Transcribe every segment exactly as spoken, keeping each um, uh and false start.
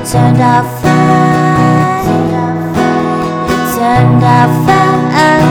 turned out fine. It turned out fine.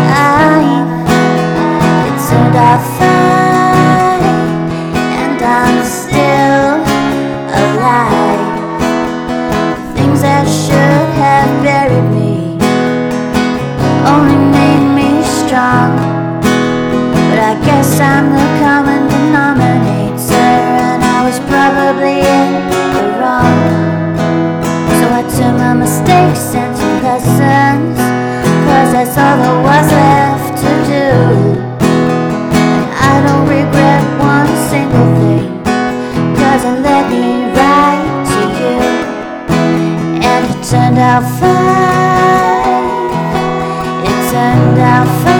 It turned out fine. And I'm still alive. Things that should have buried me only made me strong. But I guess I'm the common denominator, and I was probably in the wrong. So I turned my mistakes into lessons, cause that's all there was left to do. And I don't regret one single thing, cause it led me right to you. And it turned out fine. It turned out fine.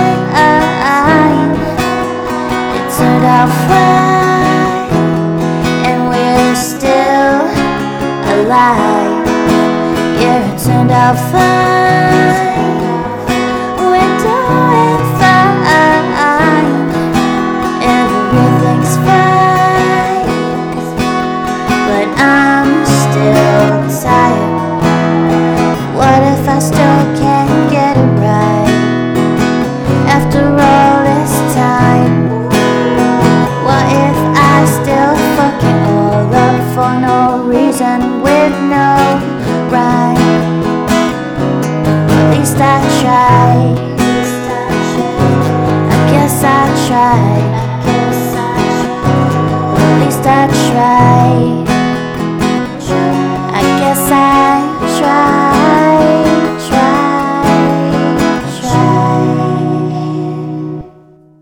It turned out fine. And we're still alive. Yeah, it turned out fine. We're doing fine. Everything's fine. But I'm still tired. What if I still can't get it right after all this time? What if I still fuck it all up for no reason with no rhyme? At least I tried. I guess I tried. At least I tried.